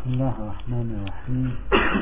الله الرحمن الرحيم.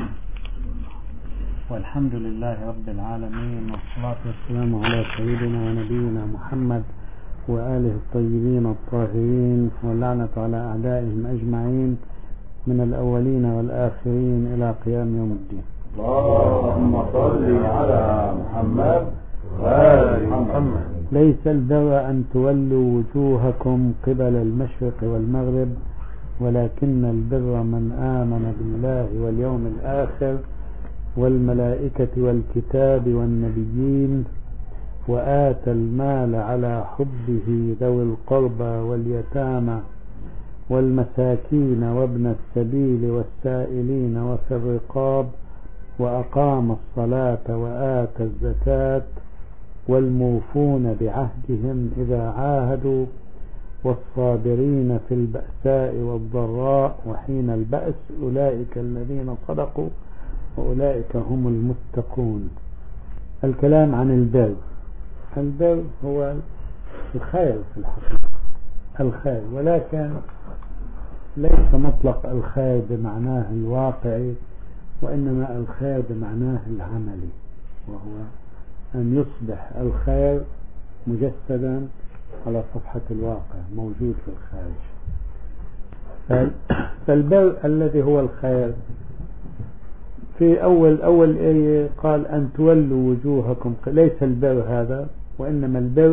والحمد لله رب العالمين، والصلاة والسلام على سيدنا ونبينا محمد وآله الطيبين الطاهرين، واللعنة على أعدائهم أجمعين من الأولين والآخرين إلى قيام يوم الدين. اللهم صل على محمد وآل محمد. ليس البر أن تولوا وجوهكم قبل المشرق والمغرب، ولكن البر من آمن بالله واليوم الآخر والملائكة والكتاب والنبيين، وآتى المال على حبه ذوي القربى واليتامى والمساكين وابن السبيل والسائلين وفي الرقاب، وأقام الصلاة وآتى الزكاة، والموفون بعهدهم إذا عاهدوا، والصابرين في البأساء والضراء وحين البأس، أولئك الذين صدقوا وأولئك هم المتقون. الكلام عن البر. البر هو الخير في الحقيقة، الخير، ولكن ليس مطلق الخير بمعناه الواقعي، وإنما الخير بمعناه العملي، وهو أن يصبح الخير مجسدا على صفحة الواقع، موجود في الخارج. فالبر الذي هو الخير في أول آية قال أن تولوا وجوهكم، ليس البر هذا، وإنما البر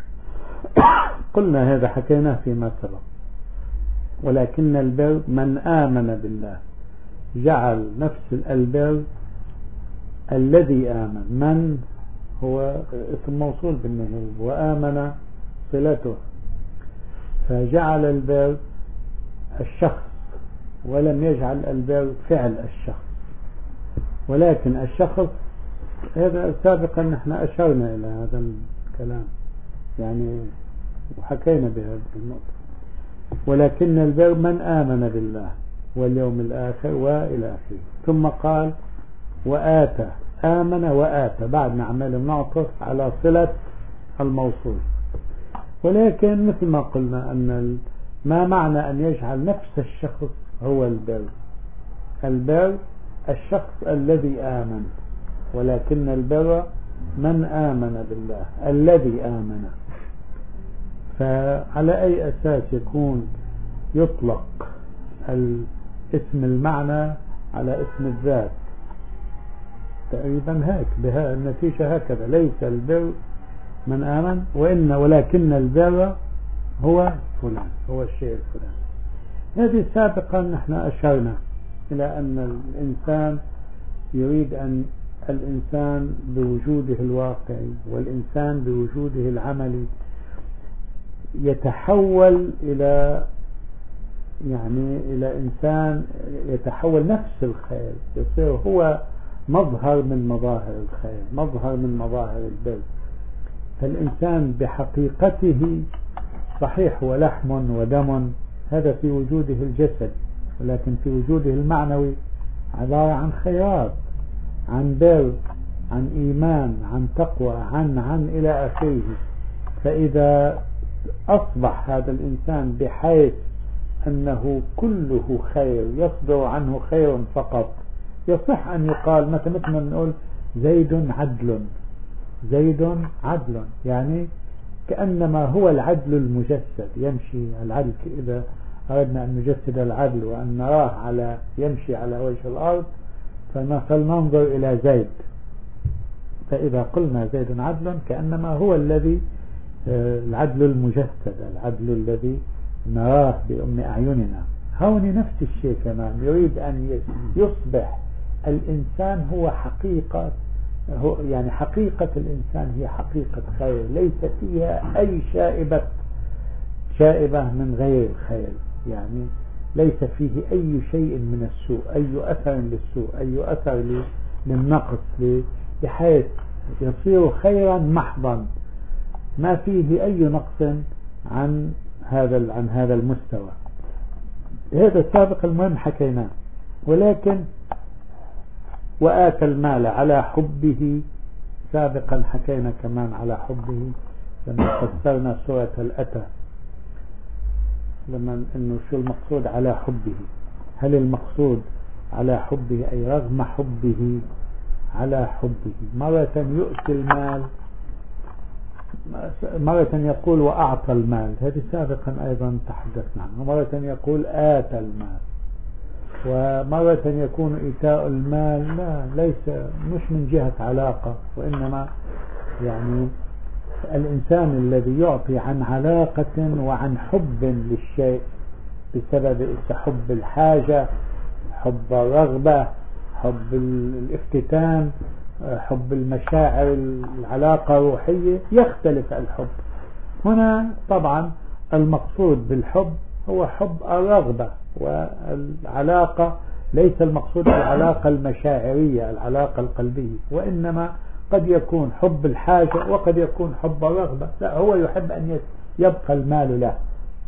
قلنا هذا حكيناه فيما سبق، ولكن البر من آمن بالله، جعل نفس البر الذي آمن، من هو اسم موصول بالنهاية، وآمن صلته، فجعل البر الشخص ولم يجعل البر فعل الشخص، ولكن الشخص هذا سابقا نحن أشرنا إلى هذا الكلام يعني وحكينا بهذه النقطة. ولكن البر من آمن بالله واليوم الآخر وإلى آخره. ثم قال وآتى، آمن وآتى، بعد نعمل نعطف على صلة الموصول. ولكن مثل ما قلنا أن ما معنى أن يجعل نفس الشخص هو البر. البر الشخص الذي آمن، ولكن البر من آمن بالله الذي آمن. فعلى أي أساس يكون يطلق اسم المعنى على اسم الذات؟ تقريبا هيك، بها النتيجة هكذا، ليس البر من آمن ولكن البر هو فلان، هو الشيء الفلاني. هذه سابقا نحن أشرنا إلى أن الإنسان يريد أن الإنسان بوجوده الواقعي والإنسان بوجوده العملي يتحول إلى إنسان يتحول نفس الخير، يصير هو مظهر من مظاهر الخير، مظهر من مظاهر البر. فالإنسان بحقيقته صحيح هو لحم ودم، هذا في وجوده الجسد، ولكن في وجوده المعنوي عبارة عن خيرات، عن بر، عن إيمان، عن تقوى، عن إلى آخره. فإذا أصبح هذا الإنسان بحيث أنه كله خير، يصدر عنه خير فقط، يصح أن يقال مثل ما نقول زيد عدل، زيد عدل، يعني كأنما هو العدل المجسد، يمشي العدل. إذا أردنا أن نجسد العدل وأن نراه يمشي على وجه الأرض، فلننظر إلى زيد. فإذا قلنا زيد عدل كأنما هو الذي العدل المجسد، العدل الذي نراه بأم أعيننا. هون نفس الشيء كمان، يريد أن يصبح الإنسان هو حقيقة، حقيقة الإنسان هي حقيقة خير، ليس فيها أي شائبة من غير الخير، يعني ليس فيه أي شيء من السوء، أي أثر للسوء، أي أثر للنقص، بحيث يصير خيرا محضا، ما فيه أي نقص عن هذا المستوى. هذا السابق المهم حكيناه. ولكن وآتى المال على حبه، سابقا حكينا كمان على حبه لما فسرنا سورة الأتى، لما انه شو المقصود على حبه. هل المقصود على حبه أي رغم حبه على حبه؟ مرة يؤتي المال، مرة يقول وأعطى المال، هذه سابقا أيضا تحدثنا عنه. مرة يقول آتى المال، ومرة يكون إيتاء المال لا ليس مش من جهة علاقة، وإنما يعني الإنسان الذي يعطي عن علاقة وعن حب للشيء بسبب حب الحاجة، حب الرغبة، حب الافتتان، حب المشاعر، العلاقة الروحية، يختلف الحب. هنا طبعا المقصود بالحب هو حب الرغبة، والعلاقة ليس المقصود العلاقة المشاعرية العلاقة القلبية، وإنما قد يكون حب الحاجة وقد يكون حب الرغبة. لا، هو يحب أن يبقى المال له،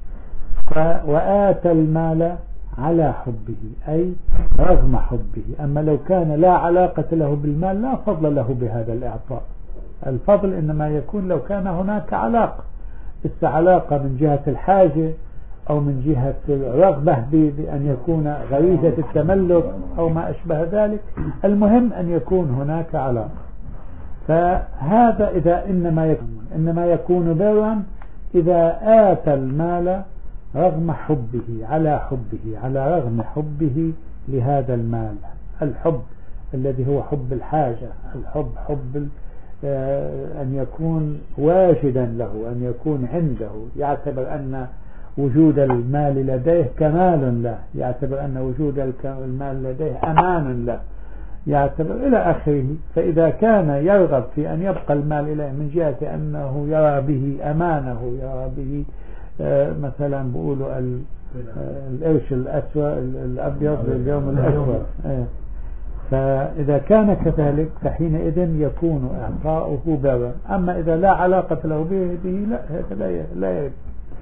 وآتى المال على حبه أي رغم حبه. أما لو كان لا علاقة له بالمال لا فضل له بهذا الإعطاء. الفضل إنما يكون لو كان هناك علاقة، علاقة من جهة الحاجة أو من جهة الرغبة بأن يكون غريزة التملك أو ما أشبه ذلك. المهم أن يكون هناك علاقة. فهذا إذا إنما يكون برا إذا آتى المال رغم حبه على حبه، على رغم حبه لهذا المال. الحب الذي هو حب الحاجة، الحب حب أن يكون واجدا له، أن يكون عنده، يعتبر أن وجود المال لديه كمال له، يعتبر أن وجود المال لديه أمان له، يعتبر إلى آخره. فإذا كان يرغب في أن يبقى المال إليه من جهة أنه يرى به أمانه، يرى به مثلا بقولوا القرش الأسود الأبيض لليوم الأسود، فإذا كان كذلك فحينئذ يكون إعطاؤه برا. أما إذا لا علاقة له به لا، هذا لا يجب.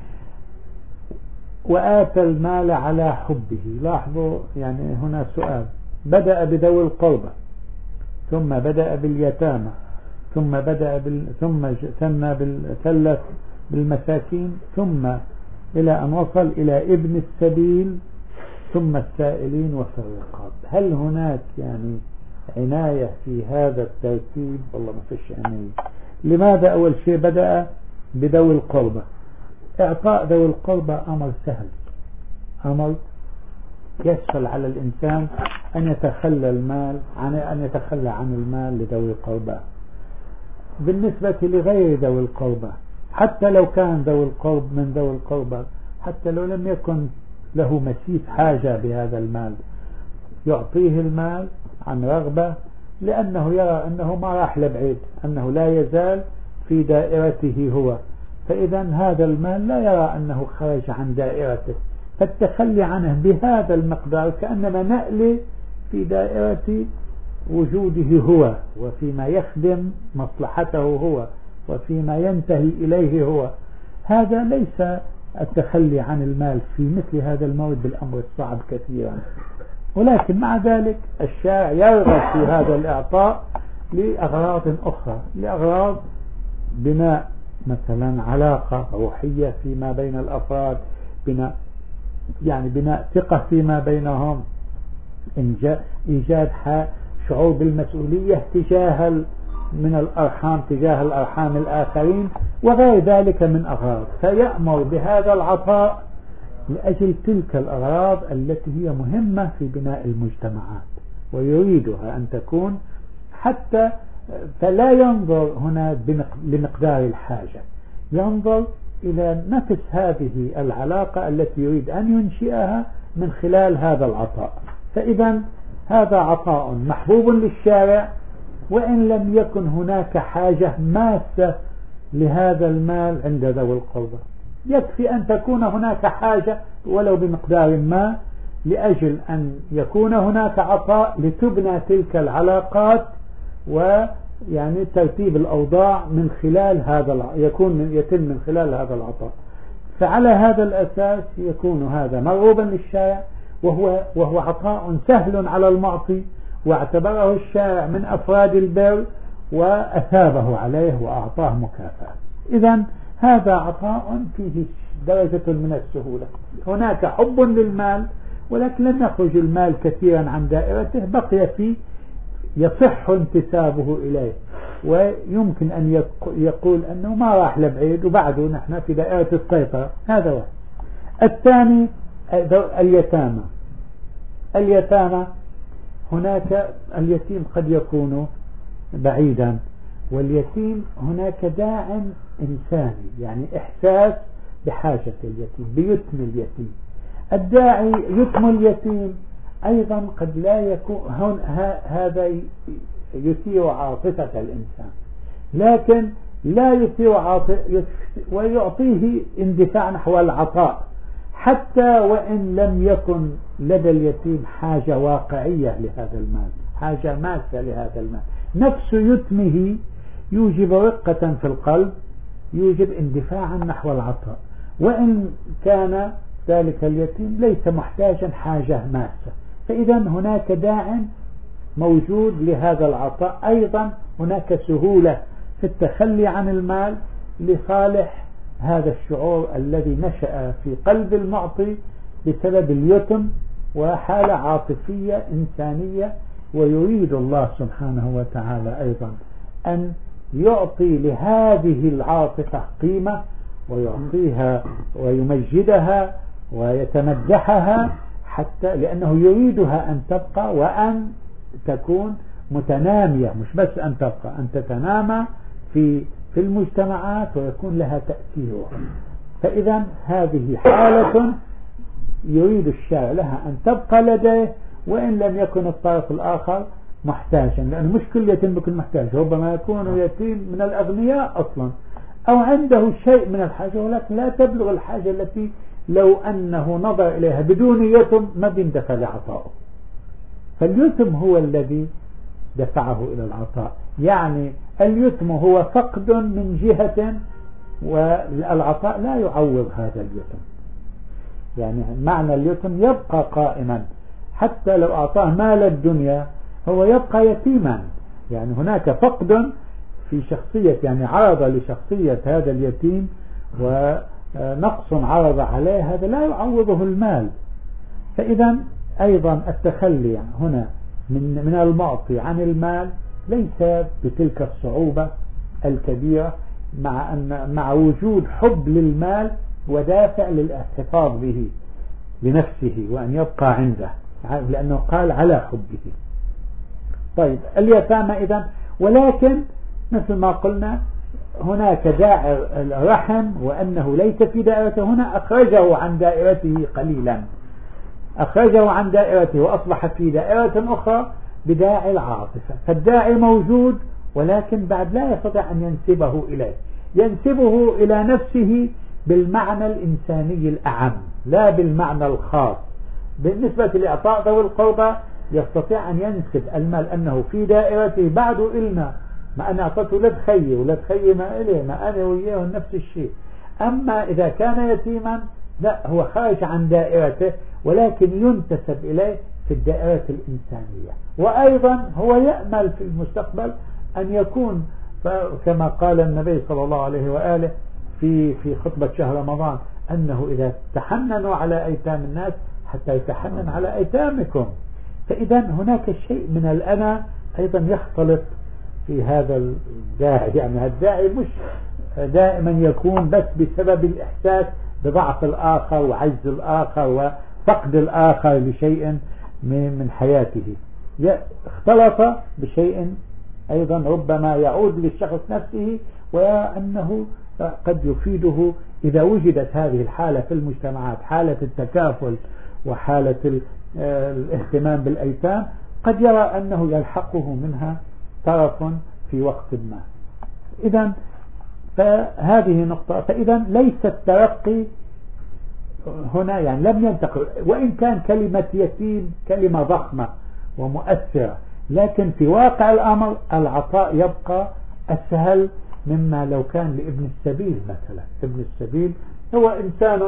وآتى المال على حبه. لاحظوا يعني هنا سؤال، بدأ بذوي القربى، ثم بدأ باليتامى، ثم ثم ثنى بالثلث بالمساكين، ثم إلى أن وصل إلى ابن السبيل، ثم السائلين وفي الرقاب. هل هناك يعني عناية في هذا الترتيب؟ والله ما فيش عناية. لماذا أول شيء بدأ بذوي القربى؟ إعطاء ذوي القربى أمر سهل، أمر يسهل على الإنسان أن يتخلى عن المال لذوي القربى. بالنسبة لغير ذوي القربى، حتى لو كان ذوي القرب من ذوي القربى، حتى لو لم يكن له مسيس حاجة بهذا المال، يعطيه المال عن رغبة، لأنه يرى أنه ما راح لبعيد، أنه لا يزال في دائرته هو. فإذا هذا المال لا يرى أنه خرج عن دائرته، فالتخلي عنه بهذا المقدار كأنما نألي في دائرة وجوده هو، وفيما يخدم مصلحته هو، وفيما ينتهي إليه هو. هذا ليس التخلي عن المال في مثل هذا الموعد بالأمر الصعب كثيرا، ولكن مع ذلك الشارع يرغب في هذا الإعطاء لأغراض أخرى، لأغراض بناء مثلا علاقة روحية فيما بين الأفراد، بناء ثقة فيما بينهم، إيجاد شعور بالمسؤولية من الأرحام تجاه الأرحام الآخرين وغير ذلك من أغراض. فيأمر بهذا العطاء لأجل تلك الأغراض التي هي مهمة في بناء المجتمعات ويريدها أن تكون، حتى فلا ينظر هنا لمقدار الحاجة، ينظر إلى نفس هذه العلاقة التي يريد أن ينشئها من خلال هذا العطاء. فإذا هذا عطاء محبوب للشارع، وإن لم يكن هناك حاجة ماسة لهذا المال عند ذوي القربى. يكفي أن تكون هناك حاجة ولو بمقدار ما، لأجل أن يكون هناك عطاء لتبنى تلك العلاقات، ويعني ترتيب الأوضاع من خلال هذا يتم من خلال هذا العطاء. فعلى هذا الأساس يكون هذا مرغوبا للشارع، وهو عطاء سهل على المعطي، واعتبره الشارع من أفراد البر وأثابه عليه وأعطاه مكافأة. إذن هذا عطاء فيه درجة من السهولة. هناك حب للمال ولكن لم يخرج المال كثيرا عن دائرته، بقي فيه يصح انتسابه إليه، ويمكن أن يقول أنه ما راح لبعيد وبعده نحن في دائرة السيطرة. هذا واحد. الثاني اليتامى. اليتامى هناك اليتيم قد يكون بعيدا، واليتيم هناك داع إنساني، يعني إحساس بحاجة اليتيم، بيتم اليتيم. الداعي يتم اليتيم أيضا قد لا يكون هذا يثير عاطفة الإنسان، لكن لا يثير عاطفة ويعطيه اندفاع نحو العطاء، حتى وإن لم يكن لدى اليتيم حاجة واقعية لهذا المال، حاجة ماسة لهذا المال. نفس يتمه يوجب رقة في القلب، يوجب اندفاعا نحو العطاء، وإن كان ذلك اليتيم ليس محتاجا حاجة ماسة. فإذا هناك داع موجود لهذا العطاء. أيضا هناك سهولة في التخلي عن المال لصالح هذا الشعور الذي نشأ في قلب المعطي بسبب اليتم، وحالة عاطفية إنسانية. ويريد الله سبحانه وتعالى أيضا أن يعطي لهذه العاطفة قيمة، ويعطيها ويمجدها ويتمدحها، حتى لأنه يريدها أن تبقى وأن تكون متنامية، مش بس أن تبقى، أن تتنامى في المجتمعات ويكون لها تأثير. فإذا هذه حالة يريد الشارع لها أن تبقى لديه، وإن لم يكن الطرف الآخر محتاجا، لأن مش كل يتيم بكل محتاج، ربما يكون يتيم من الأغنياء أصلا أو عنده شيء من الحاجة، ولكن لا تبلغ الحاجة التي لو أنه نظر إليها بدون يتم ما بيندفع لعطائه. فاليتم هو الذي دفعه إلى العطاء، يعني اليتم هو فقد من جهة، والعطاء لا يعوض هذا اليتم. يعني معنى اليتم يبقى قائما، حتى لو أعطاه مال الدنيا هو يبقى يتيما. يعني هناك فقد في شخصية، يعني عرض لشخصية هذا اليتيم ونقص عرض عليه، هذا لا يعوضه المال. فإذا أيضا التخلي هنا من المعطي عن المال ليس بتلك الصعوبة الكبيرة، مع وجود حب للمال ودافع للاحتفاظ به لنفسه وأن يبقى عنده، لأنه قال على حبه. طيب اليتامى إذن، ولكن مثل ما قلنا هناك داعي الرحم، وأنه ليس في دائرته، هنا أخرجه عن دائرته قليلا، أخرجه عن دائرته وأصبح في دائرة أخرى بداعي العاطفة. فالداعي موجود، ولكن بعد لا يستطيع أن ينسبه إليه، ينسبه إلى نفسه بالمعنى الإنساني الأعم لا بالمعنى الخاص. بالنسبة لإعطاء ذوي القربى يستطيع أن ينسب المال أنه في دائرته، بعده إلنا، ما أنا أعطته ولد خيي، ولد خيي ما إليه، ما أنا وياه نفس الشيء. أما إذا كان يتيما لا، هو خارج عن دائرته، ولكن ينتسب إليه في الدائرة الإنسانية. وأيضا هو يأمل في المستقبل أن يكون كما قال النبي صلى الله عليه وآله في خطبة شهر رمضان، أنه إذا تحننوا على أيتام الناس حتى يتحنن على أيتامكم. فإذا هناك شيء من الأنا أيضا يختلط في هذا الداعي. يعني الداعي مش دائما يكون بس بسبب الإحساس بضعف الآخر وعجز الآخر وفقد الآخر لشيء من حياته، اختلط بشيء أيضا ربما يعود للشخص نفسه، وأنه قد يفيده إذا وجدت هذه الحالة في المجتمعات، حالة التكافل وحالة الاهتمام بالأيتام، قد يرى أنه يلحقه منها طرف في وقت ما. إذن فهذه نقطة. فإذا ليس الترقي هنا، يعني لم ينتقل، وإن كان كلمة يتيم كلمة ضخمة ومؤثرة، لكن في واقع الأمر العطاء يبقى أسهل مما لو كان لابن السبيل مثلا. ابن السبيل هو إنسان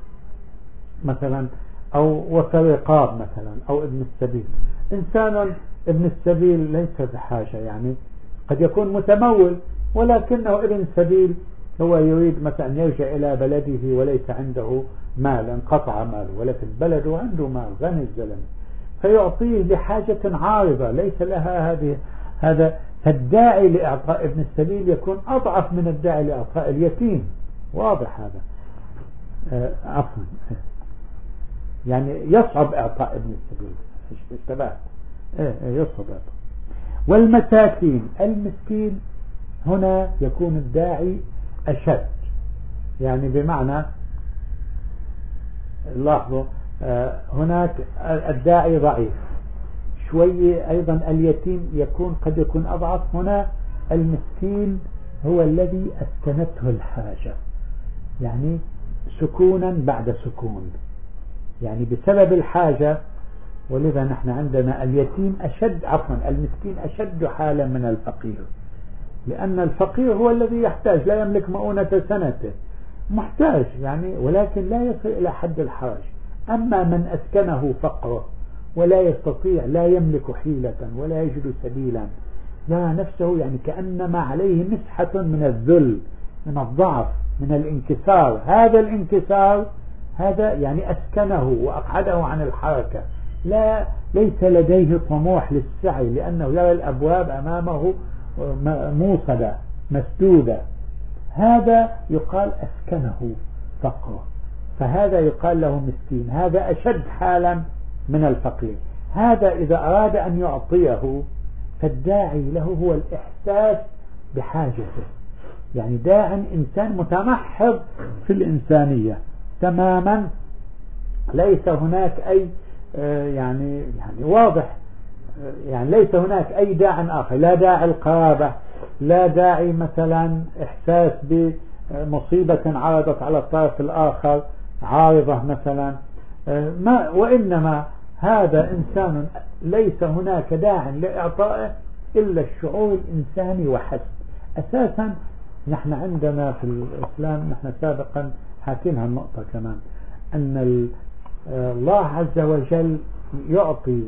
مثلا، أو وفي رقاب مثلا، أو ابن السبيل إنسان. ابن السبيل ليس بحاجة، يعني قد يكون متمول ولكنه ابن سبيل هو يريد مثلا يرجع إلى بلده وليس عنده مال، انقطع ماله، ولكن بلده عنده مال، غني الزلمة، فيعطيه لحاجة عارضة ليس لها هذا. فالداعي لإعطاء ابن السبيل يكون أضعف من الداعي لإعطاء اليتيم. واضح هذا؟ عفوا، يعني يصعب إعطاء ابن السبيل. اشتبهت. يصعب إعطاء. والمساكين، المسكين هنا يكون الداعي أشد، يعني بمعنى لاحظوا هناك الداعي ضعيف شوية، أيضا اليتيم قد يكون أضعف. هنا المسكين هو الذي أسكنته الحاجة، يعني سكونا بعد سكون، يعني بسبب الحاجة. ولذا نحن عندنا اليتيم المسكين أشد حالا من الفقير، لأن الفقير هو الذي يحتاج، لا يملك مؤونة سنته، محتاج يعني، ولكن لا يصل إلى حد الحرج. أما من أسكنه فقره ولا يستطيع، لا يملك حيلة ولا يجد سبيلا، يرى نفسه يعني كأنما عليه مسحة من الذل، من الضعف، من الانكسار. هذا الانكسار هذا يعني أسكنه وأقعده عن الحركة، ليس لديه طموح للسعي، لأنه يرى الأبواب أمامه موصدة مسدودة. هذا يقال أسكنه فقره، فهذا يقال له مسكين. هذا أشد حالا من الفقير. هذا إذا أراد أن يعطيه فالداعي له هو الإحساس بحاجته، يعني داع إنسان متمحض في الإنسانية تماما، ليس هناك أي يعني واضح، يعني ليس هناك أي داع آخر، لا داعي القرابة، لا داعي مثلا إحساس بمصيبة عرضت على الطرف الآخر عارضة مثلا، وإنما هذا إنسان ليس هناك داع لإعطائه إلا الشعور الإنساني وحسب. أساسا نحن عندنا في الإسلام، نحن سابقا حاكينا النقطة كمان، أن الله عز وجل يعطي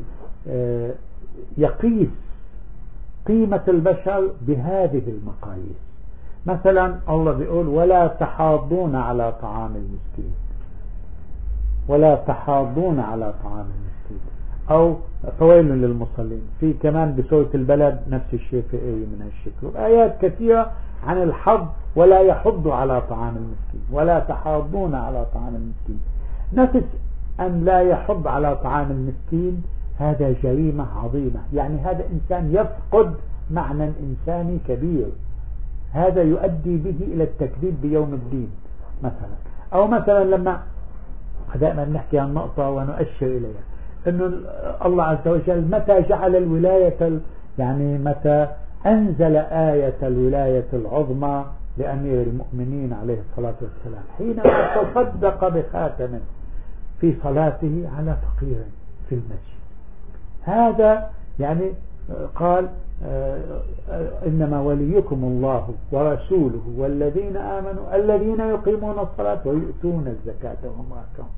يقيس قيمة البشر بهذه المقاييس. مثلا الله بيقول ولا تحاضون على طعام المسكين، ولا تحاضون على طعام المسكين، أو فويل للمصلين. في كمان بسورة البلد نفس الشيء في آية من هالشكل، آيات كثيرة عن الحض، ولا يحض على طعام المسكين، ولا تحاضون على طعام المسكين. نفس أن لا يحض على طعام المسكين هذا جريمة عظيمة، يعني هذا إنسان يفقد معنى إنساني كبير، هذا يؤدي به إلى التكذيب بيوم الدين مثلا. أو مثلا لما دائما نحكي عن نقطة ونؤشر إليها، أنه الله عز وجل متى جعل الولاية، يعني متى أنزل آية الولاية العظمى لأمير المؤمنين عليه الصلاة والسلام، حينما تصدق بخاتم في صلاته على فقير في المسجد. هذا يعني قال إنما وليكم الله ورسوله والذين آمنوا الذين يقيمون الصلاة ويؤتون الزكاة وهم راكعون.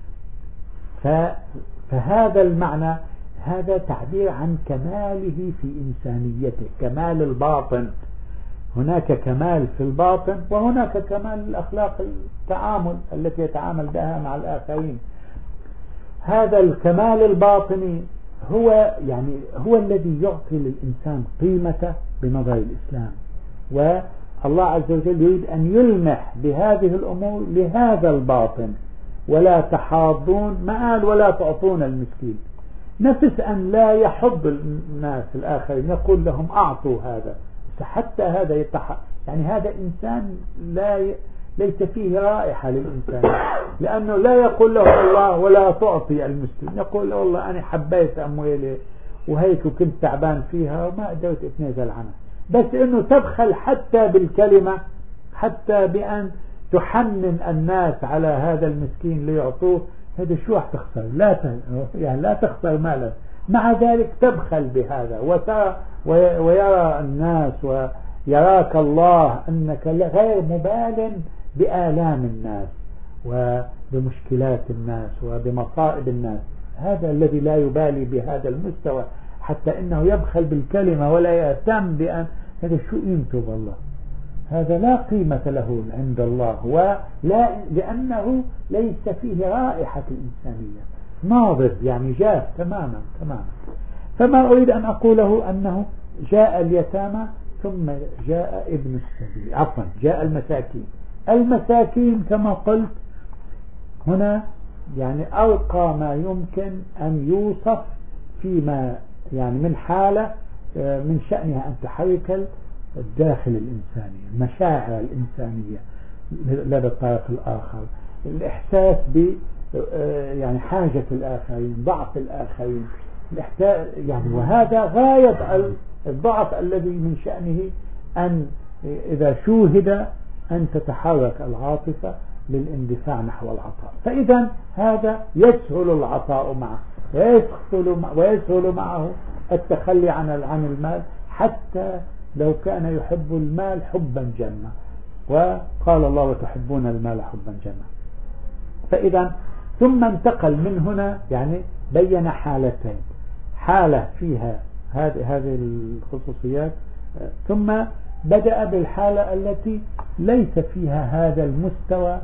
فهذا المعنى، هذا تعبير عن كماله في إنسانيته، كمال الباطن. هناك كمال في الباطن، وهناك كمال الأخلاق، التعامل التي يتعامل بها مع الآخرين. هذا الكمال الباطني هو الذي يعطي للإنسان قيمته بنظر الإسلام. والله عز وجل يريد أن يلمح بهذه الأمور لهذا الباطن. ولا تحاضون، ما قال ولا تعطون المسكين، نفس أن لا يحض الناس الآخرين، يقول لهم أعطوا هذا، حتى هذا يعني هذا إنسان ليس فيه رائحة للإنسان، لأنه لا يقول له الله ولا تعطي المسكين، يقول له والله أنا حبيت أموالي وهيك وكنت تعبان فيها وما قدرت أتنازل عنها. بس إنه تبخل حتى بالكلمة، حتى بأن تحنن الناس على هذا المسكين ليعطوه، هذا شو راح تخسر؟ لا تخسر مالا، مع ذلك تبخل بهذا ويرى الناس ويراك الله أنك غير مبال بآلام الناس وبمشكلات الناس وبمصائب الناس. هذا الذي لا يبالي بهذا المستوى، حتى إنه يبخل بالكلمة ولا يهتم بأن هذا شو قيمته والله، هذا لا قيمة له عند الله، ولا لأنه ليس فيه رائحة الإنسانية، ناضب يعني جاف تماما. فما أريد أن أقوله أنه جاء اليتامى ثم جاء ابن السبيل، عفوا جاء المساكين كما قلت هنا يعني أرقى ما يمكن أن يوصف فيما يعني من حالة من شأنها أن تحرك الداخل الإنساني، المشاعر الإنسانية لدى الطرف الآخر، الإحساس ب يعني حاجة الآخرين، ضعف الآخرين، يعني وهذا غاية الضعف الذي من شأنه أن إذا شوهد أن تتحرك العاطفة للاندفاع نحو العطاء. فإذا هذا يسهل العطاء معه ويسهل معه التخلي عن المال، حتى لو كان يحب المال حبا جما، وقال الله وتحبون المال حبا جما. فإذا ثم انتقل من هنا يعني بين حالتين، حالة فيها هذه الخصوصيات، ثم بدأ بالحالة التي ليس فيها هذا المستوى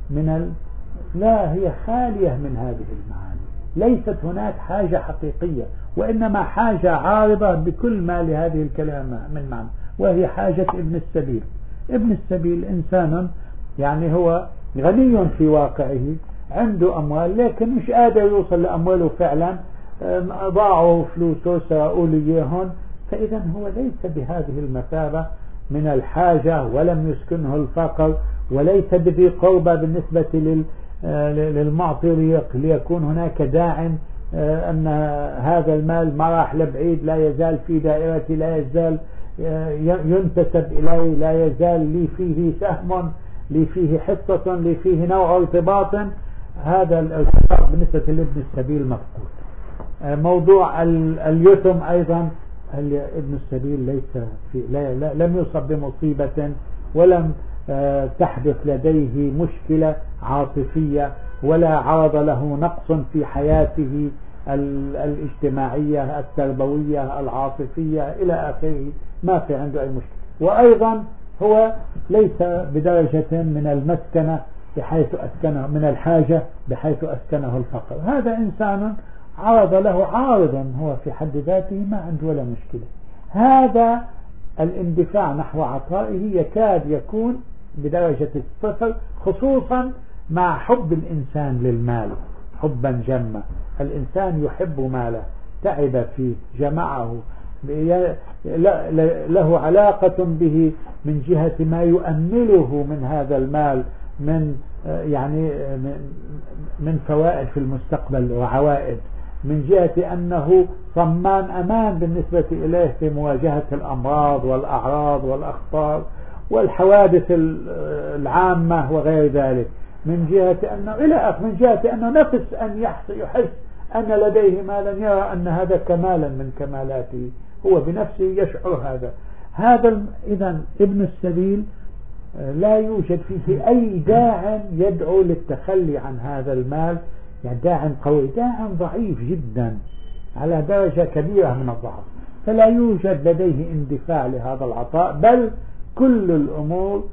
لا هي خالية من هذه المعاني، ليست هناك حاجة حقيقية، وإنما حاجة عارضة بكل ما لهذه الكلمة من معنى، وهي حاجة ابن السبيل. ابن السبيل إنسان يعني هو غني في واقعه، عنده أموال لكن مش قادر يوصل لأمواله فعلا، ضاعوا فلوسه سرقوا ليهن، فإذا هو ليس بهذه المثابة من الحاجة، ولم يسكنه الفقر، وليس بذي قربة بالنسبة للمعطي ليكون هناك داع أن هذا المال ما راح لبعيد، لا يزال في دائرتي، لا يزال ينتسب إليه، لا يزال لي فيه سهم، لي فيه حصة، لي فيه نوع ارتباط. هذا الارتباط بالنسبة لابن السبيل مفقود. موضوع اليتم أيضا ابن السبيل ليس لم يصب بمصيبة، ولم تحدث لديه مشكلة عاطفية، ولا عرض له نقص في حياته الاجتماعية التربوية العاطفية إلى آخره، ما في عنده أي مشكلة. وأيضا هو ليس بدرجة من المسكنة بحيث أسكنه، من الحاجة بحيث أسكنه الفقر. هذا إنسان عرض له عارضا هو في حد ذاته ما عنده ولا مشكلة. هذا الاندفاع نحو عطائه يكاد يكون بدرجة الصفر، خصوصا مع حب الإنسان للمال حبا جما. الإنسان يحب ماله، تعب فيه، جمعه، له علاقة به من جهة ما يؤمله من هذا المال من يعني من فوائد في المستقبل وعوائد، من جهة أنه ضمان أمان بالنسبة إليه في مواجهة الأمراض والأعراض والأخطار والحوادث العامة وغير ذلك، من جهة أنه من جهة أنه نفس أن يحس أن لديه مالا، يرى أن هذا كمالا من كمالاته، هو بنفسه يشعر هذا. إذن ابن السبيل لا يوجد فيه أي داع يدعو للتخلي عن هذا المال، يعني داع قوي، داع ضعيف جدا على درجة كبيرة من الضعف، فلا يوجد لديه اندفاع لهذا العطاء، بل كل الأمور،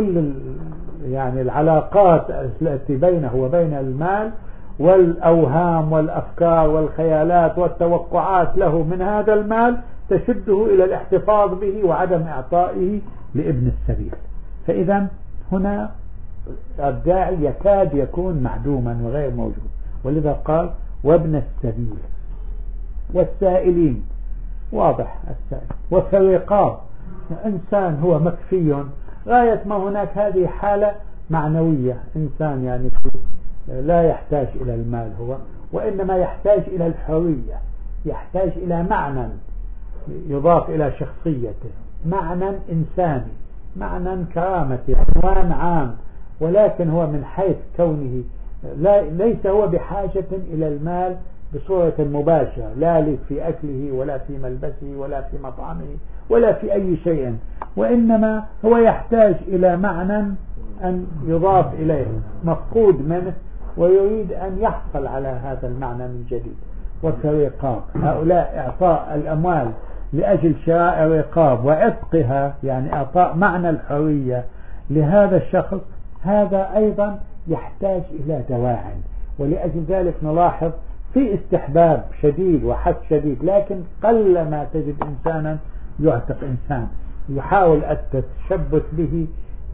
يعني العلاقات التي بينه وبين المال والأوهام والأفكار والخيالات والتوقعات له من هذا المال تشده إلى الاحتفاظ به وعدم إعطائه لابن السبيل. فإذا هنا الداعي يكاد يكون معدوما وغير موجود، ولذا قال وابن السبيل والسائلين، واضح السائل، وفي الرقاب إنسان هو مكفي غاية ما هناك، هذه حالة معنوية، إنسان يعني لا يحتاج إلى المال هو، وإنما يحتاج إلى الحرية، يحتاج إلى معنى يضاف إلى شخصيته، معنى إنساني، معنى كرامته، عنوان عام، ولكن هو من حيث كونه ليس هو بحاجة إلى المال بصورة مباشرة، لا في أكله ولا في ملبسه ولا في مطعمه ولا في أي شيء، وإنما هو يحتاج إلى معنى أن يضاف إليه مفقود منه، ويريد أن يحصل على هذا المعنى من جديد. وفي الرقاب هؤلاء إعطاء الأموال لأجل شراء الرقاب وعتقها، يعني أعطاء معنى الحرية لهذا الشخص، هذا أيضا يحتاج إلى دواع. ولأجل ذلك نلاحظ في استحباب شديد وحث شديد، لكن قلما تجد إنسانا يعتق إنسان، يحاول التشبث به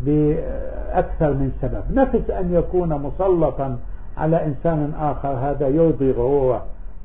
بأكثر من سبب. نفس أن يكون مسلطا على إنسان آخر، هذا يرضي غروره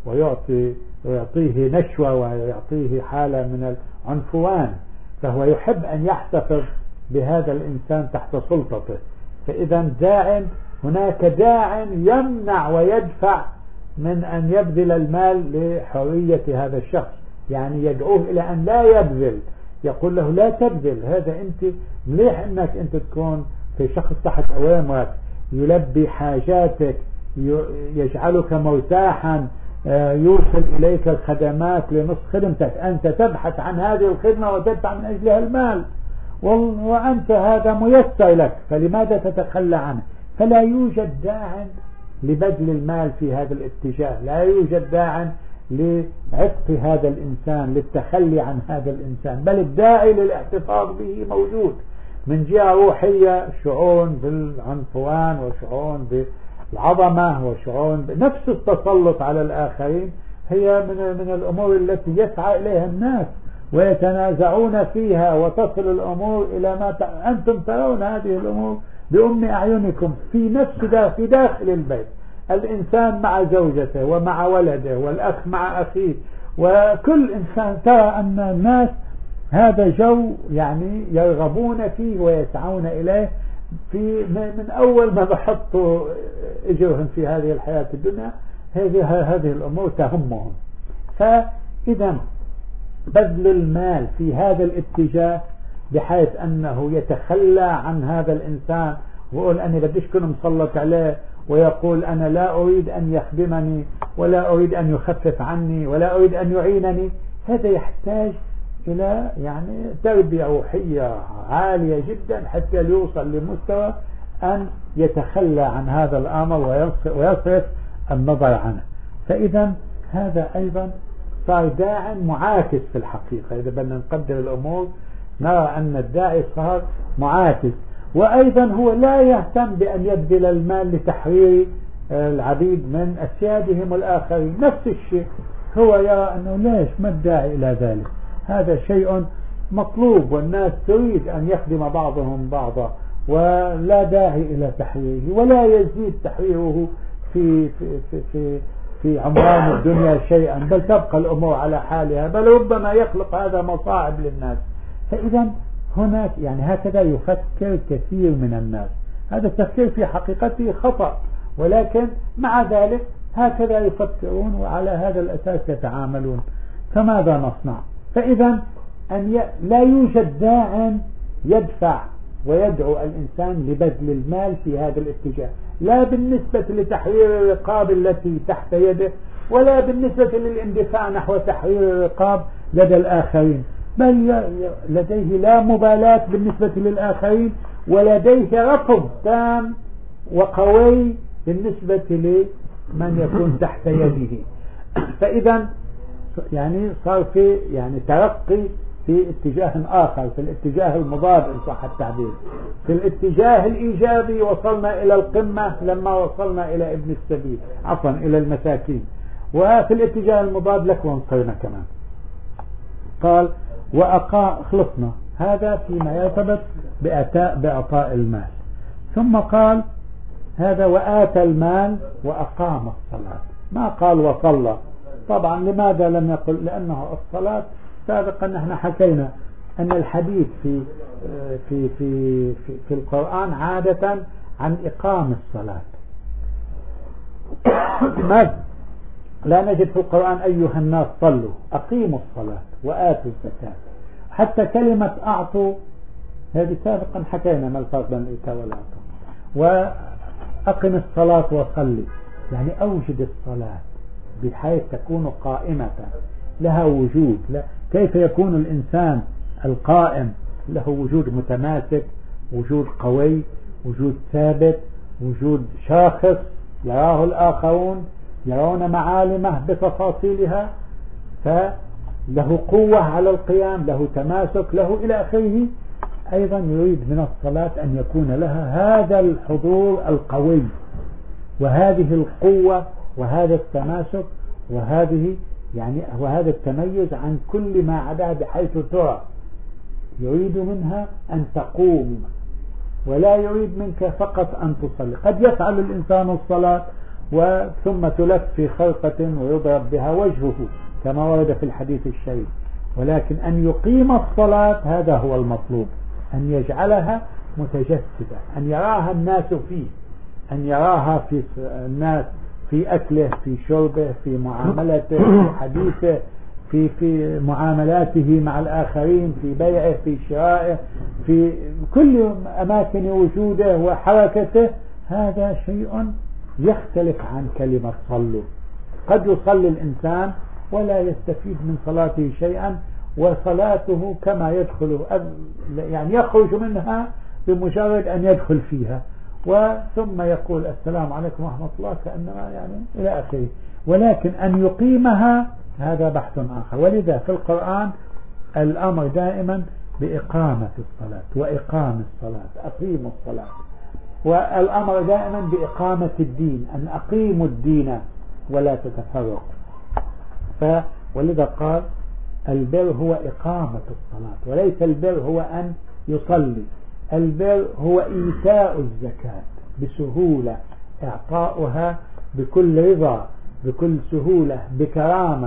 ويعطيه نشوة ويعطيه حالة من العنفوان، فهو يحب أن يحتفظ بهذا الإنسان تحت سلطته. فإذا هناك داع يمنع ويدفع من أن يبذل المال لحرية هذا الشخص، يعني يدعوه إلى أن لا يبذل، يقول له لا تبذل، هذا أنت مليح أنك أنت تكون في شخص تحت أوامرك يلبي حاجاتك، يجعلك مرتاحا، يوصل إليك الخدمات لنصف خدمتك، أنت تبحث عن هذه الخدمة وتدفع من أجلها المال، وأنت هذا ميسر لك، فلماذا تتخلى عنه؟ فلا يوجد داع لبذل المال في هذا الاتجاه، لا يوجد داع لعتق هذا الإنسان، للتخلي عن هذا الإنسان، بل الداعي للاحتفاظ به موجود من جهة روحية، شعور بالعنفوان وشعور بالعظمة وشعور بنفس التسلط على الآخرين، هي من الأمور التي يسعى إليها الناس ويتنازعون فيها، وتصل الأمور إلى ما أنتم ترون هذه الأمور بأم أعينكم في داخل البيت، الإنسان مع زوجته ومع ولده والأخ مع أخيه، وكل إنسان ترى أن الناس هذا جو يعني يرغبون فيه ويسعون إليه من أول ما بحطوا إجرهم في هذه الحياة الدنيا، هذه الأمور تهمهم. فإذا بذل المال في هذا الاتجاه بحيث أنه يتخلى عن هذا الإنسان ويقول أني بديش كن مسلط عليه، ويقول أنا لا أريد أن يخدمني ولا أريد أن يخفف عني ولا أريد أن يعينني، هذا يحتاج إلى يعني تربية روحية عالية جدا حتى يوصل لمستوى أن يتخلى عن هذا الأمر ويصرف النظر عنه. فإذا هذا أيضا صار داع معاكس في الحقيقة، إذا بدنا نقدر الأمور نرى أن الداعي صار معاكس، وأيضا هو لا يهتم بأن يبذل المال لتحرير العبيد من أسيادهم الآخرين، نفس الشيء هو يرى أنه ليش ما الداعي إلى ذلك، هذا شيء مطلوب والناس تريد أن يخدم بعضهم بعضا، ولا داعي إلى تحريره ولا يزيد تحريره في في في في في عمران الدنيا شيئا، بل تبقى الأمور على حالها، بل ربما يخلق هذا مصاعب للناس. فإذا هناك يعني هكذا يفكر كثير من الناس، هذا التفكير في حقيقته خطأ، ولكن مع ذلك هكذا يفكرون وعلى هذا الأساس يتعاملون. فماذا نصنع؟ فإذا لا يوجد داع يدفع ويدعو الإنسان لبذل المال في هذا الاتجاه، لا بالنسبة لتحرير الرقاب التي تحت يده، ولا بالنسبة للاندفاع نحو تحرير الرقاب لدى الآخرين، بل لديه لا مبالاة بالنسبة للآخرين، ولديه رفض تام وقوي بالنسبة لمن يكون تحت يده. فإذا يعني صار في يعني ترقي في اتجاه آخر، في الاتجاه المضاد إن صح التعبير. في الاتجاه الإيجابي وصلنا إلى القمة لما وصلنا إلى ابن السبيل، عفوا إلى المساكين، وفي الاتجاه المضاد لك وانصرنا كمان. قال خلصنا، هذا فيما يرتبط بإعطاء المال. ثم قال هذا وآتى المال وأقام الصلاة، ما قال وصلى. طبعا لماذا لم يقل؟ لأنه الصلاة سابقا نحن حكينا أن الحديث في القرآن عادة عن إقام الصلاة، لا نجد في القرآن أيها الناس صلوا، أقيموا الصلاة وآتوا الزكاة. حتى كلمة أعطوا هذه سابقا حكينا ما الفرق بين الإيتاء والإعطاء. وأقم الصلاة وصلي، يعني أوجد الصلاة بحيث تكون قائمة لها وجود. كيف يكون الإنسان القائم له وجود متماسك، وجود قوي، وجود ثابت، وجود شاخص يراه الآخرون، يرون معالمه بتفاصيلها. له قوة على القيام، له تماسك، له إلى آخره، أيضا يريد من الصلاة أن يكون لها هذا الحضور القوي وهذه القوة وهذا التماسك وهذا التميز عن كل ما عداها، بحيث ترى يريد منها أن تقوم ولا يريد منك فقط أن تصلي. قد يفعل الإنسان الصلاة ثم تلف في خرقة ويضرب بها وجهه كما ورد في الحديث الشريف، ولكن أن يقيم الصلاة هذا هو المطلوب، أن يجعلها متجسدة، أن يراها الناس فيه، أن يراها في الناس في أكله، في شربه، في معاملته، في حديثه، في معاملاته مع الآخرين، في بيعه، في شرائه، في كل أماكن وجوده وحركته. هذا شيء يختلف عن كلمة صلوا. قد يصلي الإنسان ولا يستفيد من صلاته شيئا، وصلاته كما يدخل يعني يخرج منها بمجرد أن يدخل فيها وثم يقول السلام عليكم ورحمة الله كأنما يعني إلى آخره. ولكن أن يقيمها هذا بحث آخر. ولذا في القرآن الأمر دائما بإقامة الصلاة وإقام الصلاة، أقيموا الصلاة، والأمر دائما بإقامة الدين، أن أقيموا الدين ولا تتفرقوا. ولذا قال البر هو إقامة الصلاة، وليس البر هو أن يصلي. البر هو إيتاء الزكاة بسهولة، إعطاؤها بكل رضا، بكل سهولة، بكرامة،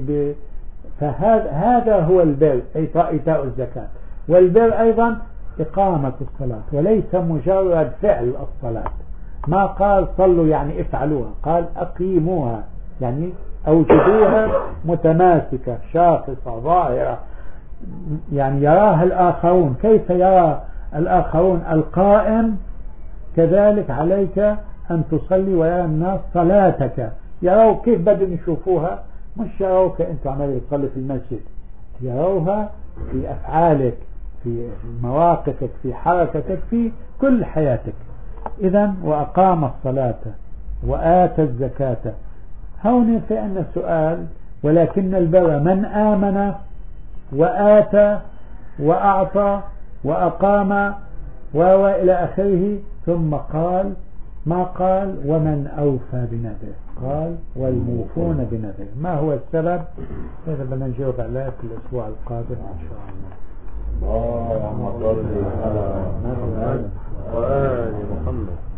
فهذا هو البر، إيتاء الزكاة. والبر أيضا إقامة الصلاة، وليس مجرد فعل الصلاة. ما قال صلوا يعني افعلوها، قال أقيموها يعني أوجدوها متماسكة شاخصة ظاهرة، يعني يراها الآخرون. كيف يرى الآخرون القائم كذلك عليك أن تصلي ويرى الناس صلاتك، يروا كيف بدهم يشوفوها، مش يروك أنت عمال تصلي في المسجد، يروها في أفعالك، في مواقفك، في حركتك، في كل حياتك. إذن وأقام الصلاة وآتى الزكاة. هون في أن السؤال ولكن البر من آمن وآتى وأعطى وأقام وإلى آخره، ثم قال ما قال ومن أوفى بنذره، قال والموفون بنذره. ما هو السبب؟ هذا بدنا نجاوب عليه في الأسبوع القادم إن شاء الله. اللهم صل على محمد وآل محمد.